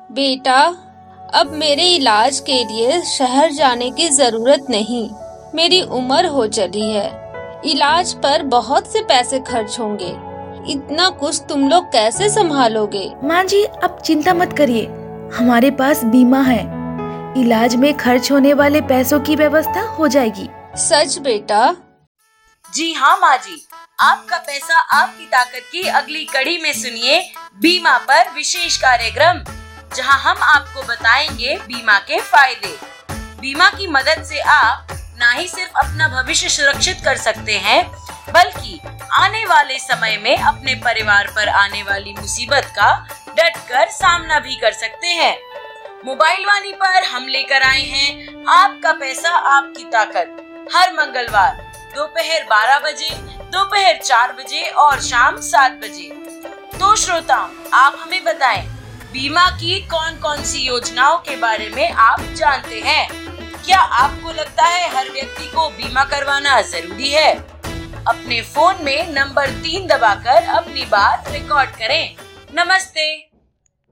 बेटा, अब मेरे इलाज के लिए शहर जाने की जरूरत नहीं। मेरी उम्र हो चली है। इलाज पर बहुत से पैसे खर्च होंगे। इतना कुछ तुम लोग कैसे संभालोगे? माँ जी, अब चिंता मत करिए, हमारे पास बीमा है। इलाज में खर्च होने वाले पैसों की व्यवस्था हो जाएगी। सच बेटा? जी हाँ माँ जी, आपका पैसा आपकी ताकत की अगली कड़ी में सुनिए बीमा पर विशेष कार्यक्रम, जहां हम आपको बताएंगे बीमा के फायदे। बीमा की मदद से आप ना ही सिर्फ अपना भविष्य सुरक्षित कर सकते हैं, बल्कि आने वाले समय में अपने परिवार पर आने वाली मुसीबत का डट कर सामना भी कर सकते हैं। मोबाइल वाणी पर हम लेकर आए हैं आपका पैसा आपकी ताकत, हर मंगलवार दोपहर 12 बजे, दोपहर 4 बजे और शाम 7 बजे। तो श्रोताओं, आप हमें बताएं, बीमा की कौन कौन सी योजनाओं के बारे में आप जानते हैं? क्या आपको लगता है हर व्यक्ति को बीमा करवाना जरूरी है? अपने फोन में नंबर 3 दबाकर अपनी बात रिकॉर्ड करें। नमस्ते।